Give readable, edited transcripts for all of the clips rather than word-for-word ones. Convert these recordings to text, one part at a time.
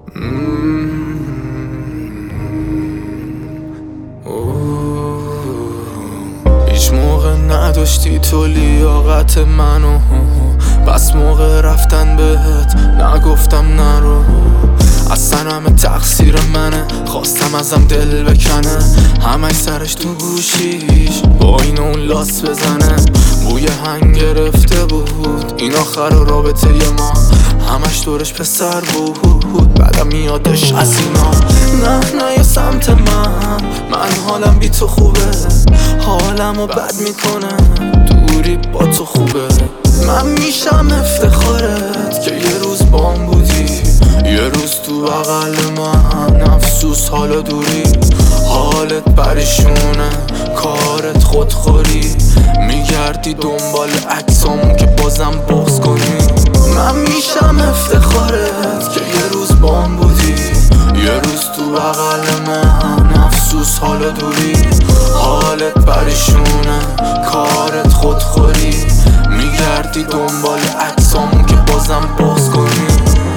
هیچ موقع نداشتی تو لیاقت منو، بس موقع رفتن بهت نگفتم نرو. اصلا همه تقصیر منه، خواستم ازم دل بکنه، همش سرش تو گوشیش با این اون لاس بزنه. بوی هنگ گرفته بود این آخر رابطه ما، همش دورش پسر بود، بعدم میادش از اینا. نه یا سمت من حالم بی تو خوبه، حالمو بد میکنه دوری با تو خوبه. من میشم افتخارت که یه روز بام بودی، یه روز تو بغل من، افسوس حالا دوری. حالت پریشونه، کارت خودخوری، میگردی دنبال عکسامون که بازم بغض کنی. من میشم افتخارت که یه روز بام بودی، یه روز تو بغل من، افسوس حالا دوری. حالت پریشونه، کارت خودخوری، میگردی دنبال عکسامون که بازم بغض کنی.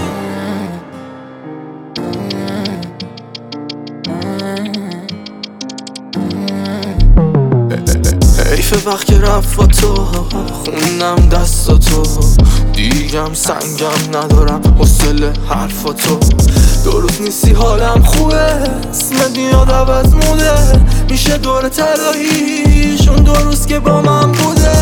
حیف وقت که رفت با تو، خوندم دستاتو، دیگم سنگم ندارم حوصله حرفاتو. دو روز نیستی حالم خوبه، اسمت میاد عوض موده، میشه دور طلاییشون دو روز که با من بوده.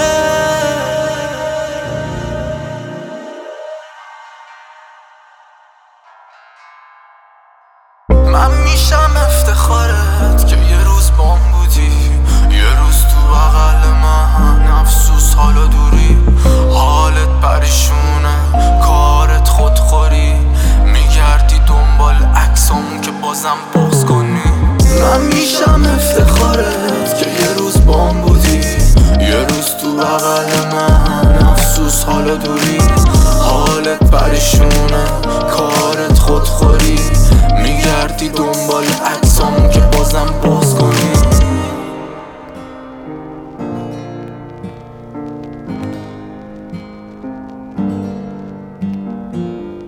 من میشم افتخارت که یه روز بام بودی، یه روز تو بغل من، افسوس حالا دوری. حالت پریشونه، کارت خودخوری، میگردی دنبال عکسامون که بازم بغض کنی. من میشم افتخارت که یه روز بام بودی، یه روز تو بغل من، افسوس حالا دوری. حالت پریشونه